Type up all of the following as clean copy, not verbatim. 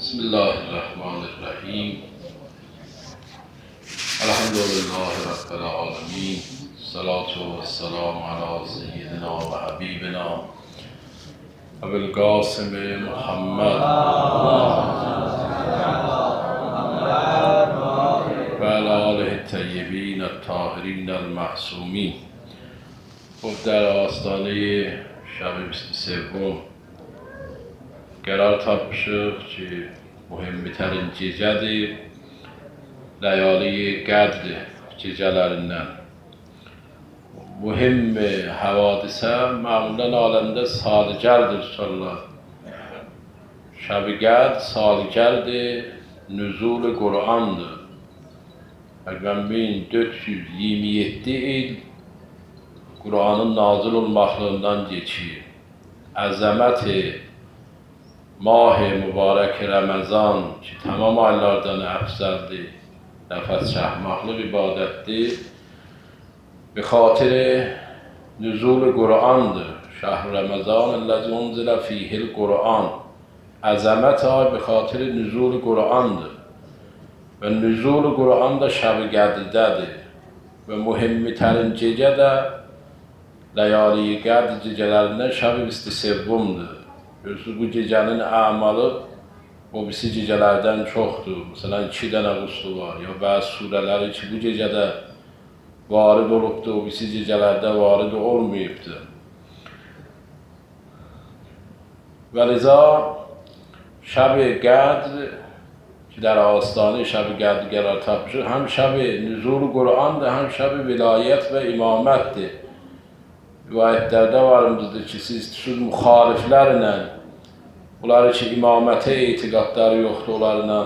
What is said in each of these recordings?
بسم الله الرحمن الرحیم. الحمد لله رب العالمین. الصلاة والسلام علی سیدنا و حبیبنا ابوالقاسم محمد و علی آله الطیبین الطاهرین المعصومین. خب در آستانه شب 23 قرار tapmışıq ki, mühümmitərin gecədir, layali qədr gecələrindən. Mühim havadisə məmulən aləmdə saligərdir inşallah. Şəb-i qədr saligərdir, nüzul-i Qur'andır. Təqribən 1427 il Qur'anın nazil olmaqlığından geçir. Əzəməti mah-ı mübarək Ramazan ki, tamam aylardan əfzəldir, nəfəs çəkmaqlıq ibadətdir. Bi xatir nüzul-i Qur'andır. Şəhr Ramazan əlləzi unzilə fihil Qur'an. Əzəmət ay bi xatir nüzul-i Qur'andır. Və nüzul-i Qur'an da şəb-i qədrdədir. Və mühimmitərin gecə də layali qədr gecələrindən şəb-i 27-dir. Görürsünüz, bu gecənin əmalı o birisi gecələrdən çoxdur. Məsələn, 2 dənə quslu var. Ya bəzi surələri ki, bu gecədə varid olubdur, o birisi gecələrdə varid olmayıbdır. Və liza şəb-i qədr ki, der ağustani şəb-i qədr qərar tapmışıq, həm şəb-i nüzul-u Qur'andır, həm şəb-i vilayət və imamətdir. Rivayətlərdə varımızdır ki, siz müxaliflərlə, bunları ki, imamətə etiqadları yoxdur, onlarla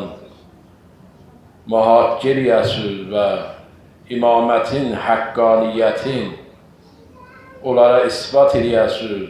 mühakir yəsiz və imamətin, həqqaniyyətin onlara isbat eləyəsiz.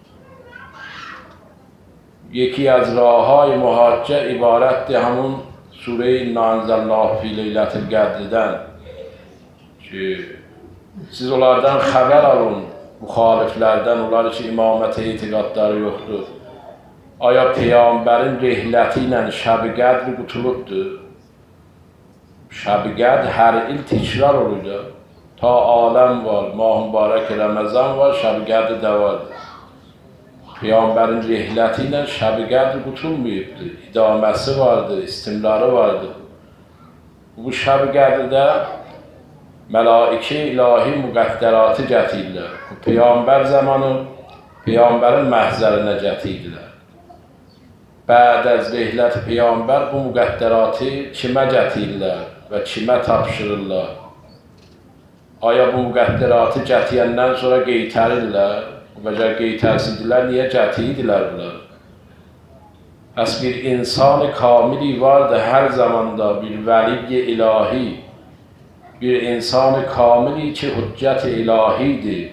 Yeki az rahay mühakir ibarətdir həmin Sure-i Nanzəllahu fi Leylətil Qədrdən ki, siz onlardan xəbər alın, müxaliflərdən, onları ki, imamətə etiqadları yoxdur. Aya Peyğəmbərin rehləti ilə şəb-i qədr qutulubdur. Şəb-i qədr hər il təkrar olacaq. Ta aləm var, mah-ı mübarək Ramazan var, şəb-i qədr də vardır. Peyğəmbərin rehləti ilə şəb-i qədr qutulmayıbdır. İdaməsi vardır, istimrarı vardır. Bu şəb-i qədrdə Məlaikə ilahi müqəddəratı gətirirlər. Peyğəmbər zamanı Peyğəmbərin məhzərinə gətirirlər. Bəd az rehlət Peyğəmbər bu müqəddəratı kimə gətirirlər və kimə tapşırırlar? Aya bu müqəddəratı gətirəndən sonra qeytərirlər və ya qeytərsidilər, niyə gətirirlər bunlar? Pəs bir insan-ı kamili vardı hər zamanda, bir vəli-i ilahi, bir insan-ı kamili ki, hüccət-i ilahidir.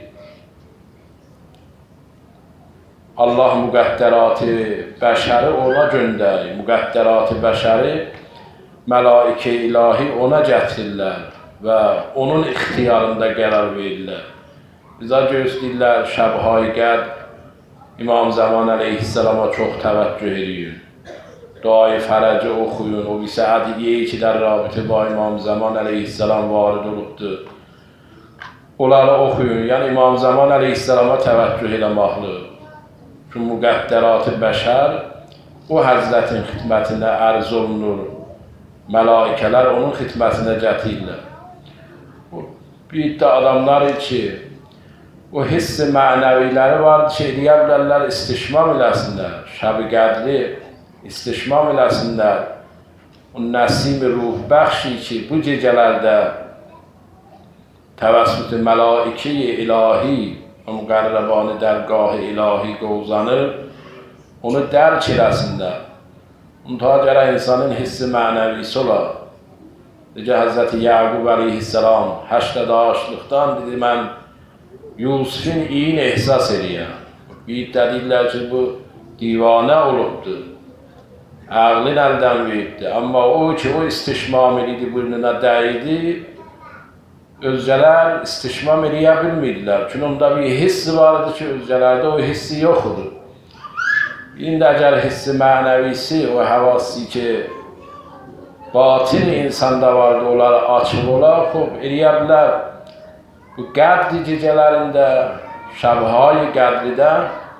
Allah müqəddəratı bəşəri ona göndərir, müqəddəratı bəşəri məlaikə ilahi ona gətirirlər və onun ixtiyarında qərar verirlər. Bizə gözləyirlər şəb-i qədr İmam Zaman əleyhissalama çox təvəccüh ediyor. Duayı fərəci oxuyun, o birisi ədiyyə ki, der rabitə ba İmam Zaman əleyhissalam varid olubdur. Onları oxuyun, yəni İmam Zaman əleyhissalama təvəccüh eləmaqlı. Çünki müqəddəratı bəşər o həzrətin xidmətinə ərz olunur. Məlaikələr onun xidmətinə gətirirlər. Bir də adamlar ki, o hissi mənəviləri vardır ki, eləyə bilərlər, istişmam eləsinlər, şəb-i qədri istişmam eləsinlər. O nəsim-i ruh bəxşi ki, bu gecələrdə təvəssüt-i məlaikə-i ilahi, müqərrəbani dərgah-ı ilahi qovzanır, onu dərk eləsinlər. Unta gərək insanın hissi mənəvisi olar. Necə Həzrəti Yaqub əleyhissalam 80 yaşlıqdan dedi, mən Yusuf'un iyini ehsas eləyəm. Bir deyirlər ki, bu divanə olubdur. Ağlın əldən veribdir. Amma o ki, o istişmam eləydi, burnuna dəydi, özcələr istişmam eləyə bilmirdilər. Çünki onda bir hissi vardı ki, özcələrdə o hissi yoxdur. این əgər hissi mənəvisi, o həvassi ki, batin insanda vardı, onları açıq olar, eləyə bilər. Bu qədri gecələrində, şəbhayı qədridə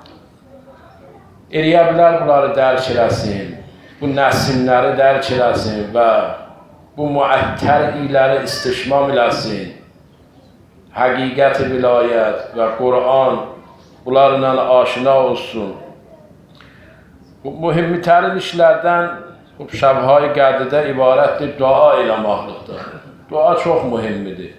eləyə bilər bunları dərk eləsin, bu nəsimləri dərk eləsin və bu müəttər iləri istişmam eləsin. Həqiqət-i vilayət və Qur'an bunlarla aşina olsun. Bu mühimtərin işlərdən bu şəbhayı qədridə ibarətdir dua eləməkdir. Dua çox mühimmidir.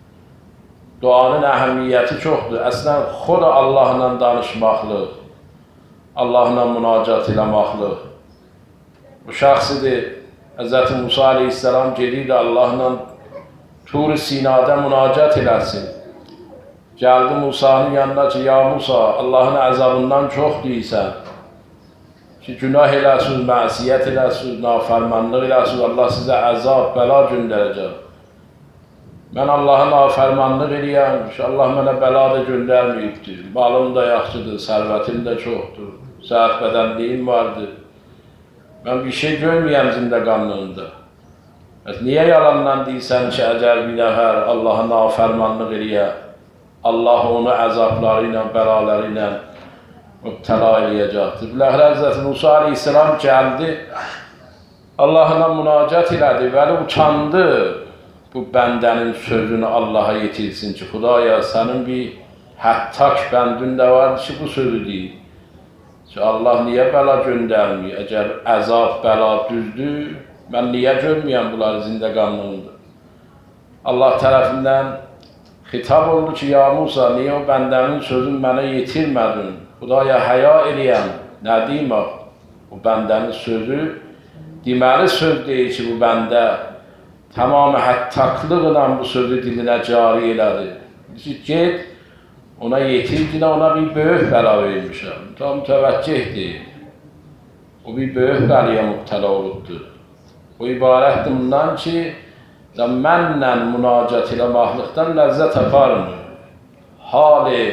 Duanın əhəmiyyəti çoxdur. Əslən, xod Allahla danışmaqlıq, Allahla münacat eləməklıq. Bu şəxsidir, Hz. Musa aleyhisselam gedirdi Allahla Tur-i Sinada münacat eləsin. Gəldi Musa'nın yanına ki, ya Musa, Allahın əzabından çox deyirsən. Ki, günah eləsiniz, məsiyyət eləsiniz, nafərmanlıq eləsiniz, Allah sizə əzab, bəla göndərəcək. Mən Allah'a nafərmanlıq eləyəm, Allah mənə bəla da göndərməyibdir. Malım da yaxşıdır, sərvətim də çoxdur, səhət bədənliyim vardır. Mən bir şey görməyəm zində qanlığında. Niyə yalandan deyirsən ki, əgər bir nəfər Allah'a nafərmanlıq eləyə, Allah onu əzabları ilə, bəlaları ilə mübtəla eləyəcəkdir. Biləxirə Hz. Musa aleyhisselam gəldi, Allah'la münacat elədi, vəli uçandı. Bu bəndənin sözünü Allah'a yetirsin ki, Xudaya sənin bir həttak bəndin də vardır ki, bu sözü deyir. Ki, Allah niyə bəla göndərmir? Əgər əzab, bəla düzdür, mən niyə görməyəm bunları zində qanlığında? Allah tərəfindən xitab oldu ki, ya Musa, niyə o bəndənin sözünü mənə yetirmədin? Xudaya həya eləyəm, nə deyim o? O bəndənin sözü, deməli söz deyir ki, bu bəndə tamamı həttaqlıqla bu sözü dilinə cari elədi. Get, ona yetir, ona bir böyük bəla vermişəm. Tam mütəvəccihdir. O bir böyük bəliyə mübtəla olubdur. O ibarətdir bundan ki, mənlə münacat eləməklikdən ləzzət aparmır. Hali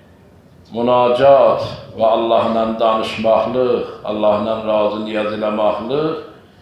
münacat və Allahla danışmaqlıq, Allahla razı niyaz eləməklıq,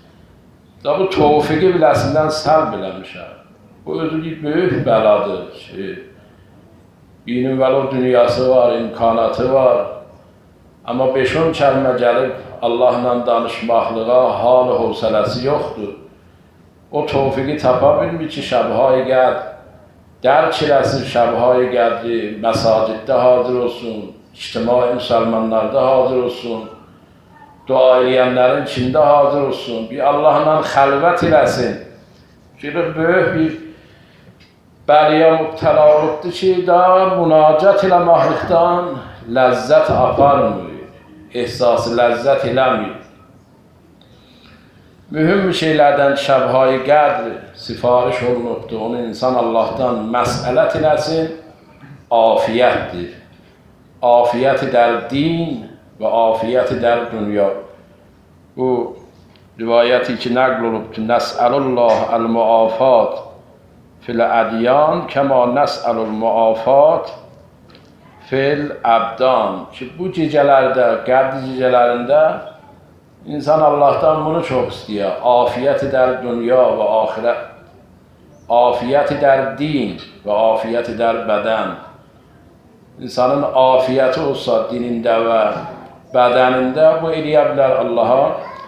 bu tevfiqi biləsindən səlb eləmişəm. Bu özü bir böyük bəladır ki, birinin vəli o dünyası var, imkanatı var. Amma 5-10 kəlmə gəlib Allahla danışmaqlığa hal-ı hövsələsi yoxdur. O tevfiqi tapa bilmir ki, şəbhayı qəd, dərk eləsin şəbhayı qədri, məsaciddə hazır olsun, ictimai müsəlmanlarda hazır olsun, dua eləyənlərin içində hazır olsun, bir Allahla xəlvət eləsin. Ki, böyük bir bəliyə mübtəla olubdur ki, da münacat eləməklikdən ləzzət aparmır, ehsası ləzzət eləmir. Mühüm şeylərdən şəbhayı qədr sifariş olunubdur, onu insan Allahdan məsələt eləsin, afiyətdir. Afiyəti dər din və afiyəti dər dünya. Bu rivayəti ki, nəql olubdur. Nəsəlullah əl-muafat fil-ədyan kəma nəsəlul-muafat fil-əbdan. Ki, bu gecələrdə, qədr gecələrində İnsan Allah'tan bunu çox istəyir. Afiyəti dər dünya və axirət, afiyəti dər din və afiyəti dər bədən. İnsanın afiyəti olsa dinində və bədənində bu eləyə bilər Allaha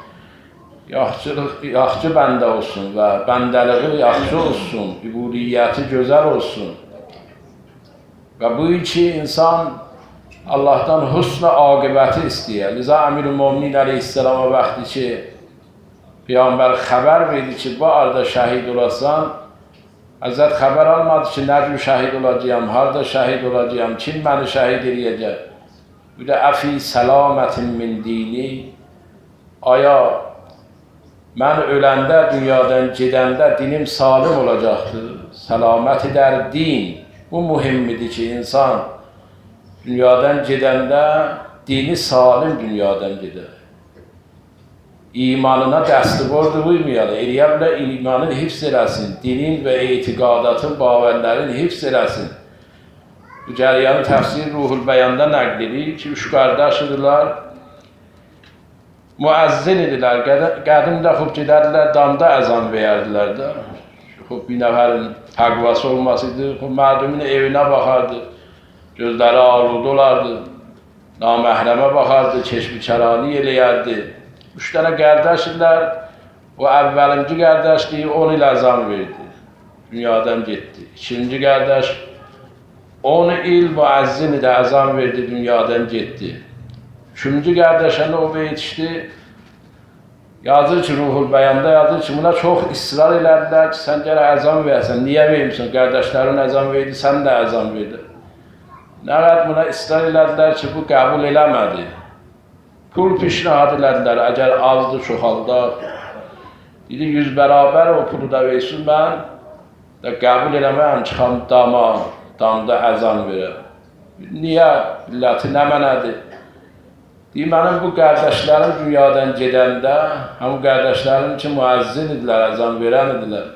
yaxşı bəndə olsun və bəndəliği yaxşı olsun, übudiyyəti gözəl olsun. Və bu iki insan Allah'tan husn-ı aqibəti istəyir. Liza Əmir-ül-Müminin əleyhisselama vaxtı ki, Peyğəmbər xəbər verdi ki, bu arada şəhid olasan, Həzrət xəbər almadı ki, nə cür şəhid olacağım, harada şəhid olacağım, kim məni şəhid eləyəcək? Bu da əfi səlamətin min dini, aya mən öləndə, dünyadan gedəndə dinim salim olacaqdır. Səlaməti dər din. Bu mühimmidir ki, insan dünyadan gedəndə dini salim dünyadan gedər. İmanına dəstibordu uymayalı, eləyə bilər imanın hifz eləsin, dinin və etiqadatın, bağvərlərin hifz eləsin. Bu cəryanı təfsir Ruhul Bəyanda nəql edir ki, üç qardaşdırlar, müəzzin idilər. Qədimdə xub gedərdilər, damda əzan verərdilər də. Xub bir nəfərin təqvası olmasıydı, xub mərdumin evinə baxardı, gözləri ağırlıqda olardı, naməhrəmə baxardı, keşbikərani eləyərdi. 3 dənə qardaş idilər, o əvvəlinci qardaşlığı 10 il əzan verdi, dünyadan getdi. İkinci qardaş 10 il müəzzin idi, əzan verdi, dünyadan getdi. Üçüncü qardaşına o yetişdi, yazır ki, Ruhul Bəyanda yazır ki, buna çox israr elədilər ki, sən gələ əzan verəsən, niyə vermişsin? Qardaşların əzan verdi, sən də əzan verdi. Nə qədər buna israr elədilər ki, bu qəbul eləmədi. Pul pişnahad elədilər, əgər azdır, çoxaldaq. Dedi, 100 bərabər o pulu da versin, mən də qəbul eləməyəm, çıxam dama, damda əzan verəm. Niyə? Milləti nə mənədir? Deyir, mənim bu qardaşlarım dünyadan gedəndə, həmin qardaşlarım ki, müəzzin idilər, əzan verən idilər.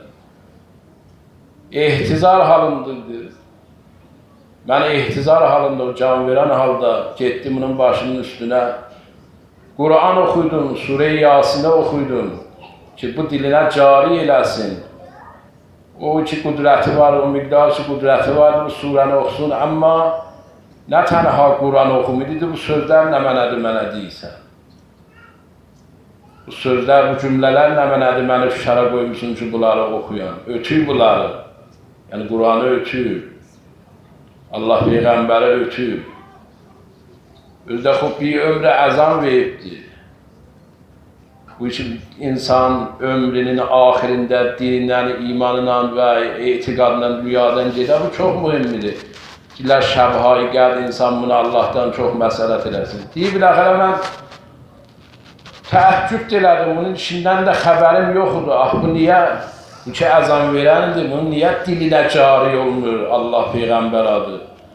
Ehtizar halındadır. Mən ehtizar halında, o can verən halda getdim bunun başının üstünə. Kur'an oxuydum, Sure-i Yasin'ə oxuydum ki, bu dilinə cari eləsin. O ki, qudrəti var, o miqdar ki, qudrəti var, bu surəni oxusun, amma nə tənha Kur'an oxumudur, bu sözlər nə mənədir, mənə deyirsən. Bu sözlər, bu cümlələr nə mənədir, məni fişara qoymuşsun ki, bunları oxuyan. Ötüy bunları, yəni Kur'anı ötüy. Allah Peyğəmbəri ötüy. Özdə xub bir ömrə əzan veribdir. Bu için insan ömrünün ahirində dinindən, imanından və etiqadından, dünyadan gedə, bu çox mühimdir. Dilər şəbhayı gəldi, insan bunu Allah'tan çox məsələt eləsin. Deyib, biləxərə mən təəccüb elədim, bunun içindən də xəbərim yoxdur. Ah, bu niyə, bu ki əzan verəndir, bunun niyə dilinə cari olmur Allah Peyğəmbər adı?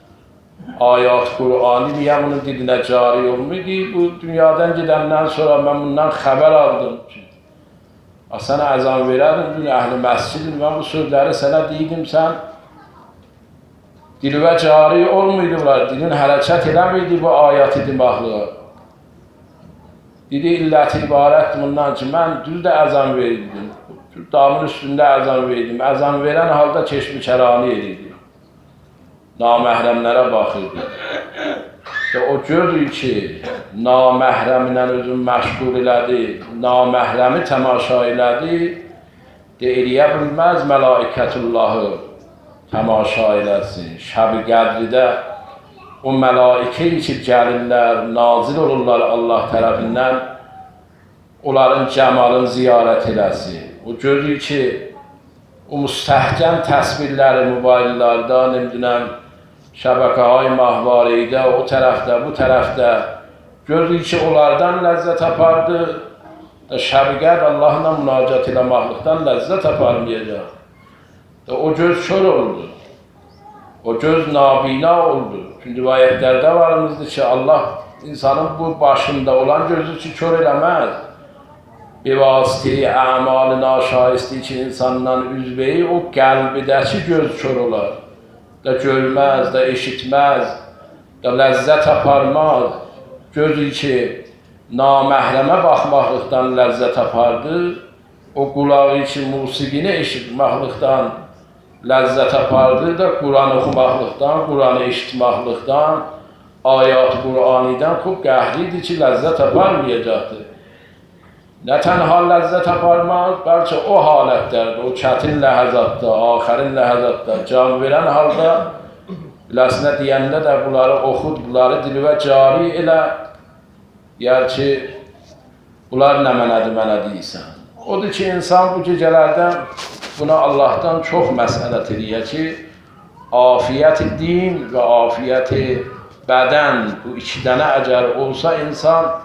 Ayat Kur'an'ı niyə bunun dilinə cari olmur? Bu dünyadan gedəndən sonra mən bundan xəbər aldım ki, sənə əzan verədim, dün əhl-i məscidin, mən bu sözləri sənə deydim, sən dilinə cari olmuydular, dilin hərəkət eləmiydi bu ayəti demaqlığa. Dedi, illəti ibarətdir bundan ki, mən düz də əzan verdim, damın üstündə əzan verdim, əzan verən halda keşbikərani edirdim. Naməhrəmlərə baxırdı. O gördü ki, naməhrəmlə özünü məşğul elədi, naməhrəmi təmaşa elədi, eləyə bilməz mələikətullahı təmaşa eləsin. Şəb-i qədridə o mələikə ki, gəlirlər, nazil olurlar Allah tərəfindən, onların cəmalını ziyarət eləsin. O gördü ki, o müstəhkəm təsvirləri mobillərdə, nemdünəm, şəbəkəhay mahvareydə, o tərəfdə, bu tərəfdə gördü ki, onlardan ləzzət apardı. Şəb-i Allahla münacat eləməklikdən ləzzət aparmayacaq. O göz kör oldu. O göz nabina oldu. Çünki rivayətlərdə varımızdır ki, Allah insanın bu başında olan gözü ki, kör eləməz. Bevasitəyi, əmalı naşaisti ki, insandan üzveyi o qəlbidəki göz kör olar. Da görməz, da eşitməz, da ləzzət aparmaz. Gözü ki, naməhrəmə baxmaqlıqdan ləzzət apardı, o qulağı ki, musiqini eşitməklıqdan ləzzət apardı da Kur'an oxumaqlıqdan, Kur'anı eşitməklıqdan, ayat Kur'anidən xub qəhriydi ki, ləzzət aparmayacaqdır. Nə tənha ləzzət aparmaz, bəlkə o halətlərdə, o çətin ləhəzatda, axərin ləhəzatda, can verən halda, biləsinə deyəndə də bunları oxud, bunları dilinə cari elə, yer ki, bunlar nə mənədir, mənə deyirsən. Odur ki, insan bu gecələrdə buna Allah'tan çox məsələt eləyir ki, afiyyət-i din və afiyyət-i bədən, bu iki dənə əgər olsa insan,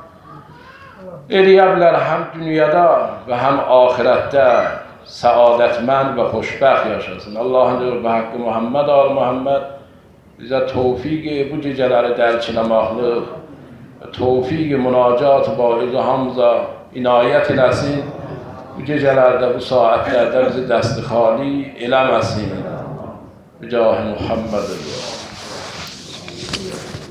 eləyə bilər həm dünyada və həm ahirətdə səadətmənd və xoşbəxt yaşasın. Allah'ın diyor və haqqı Muhammed al Muhammed bizə tevfiqi bu gecələri dərk eləməklik, tevfiqi münacat və izhamza inayət eləsin. Bu gecələrdə, bu saatlərdə bizi dəsti xali eləməsin. Bicah-i Muhammed.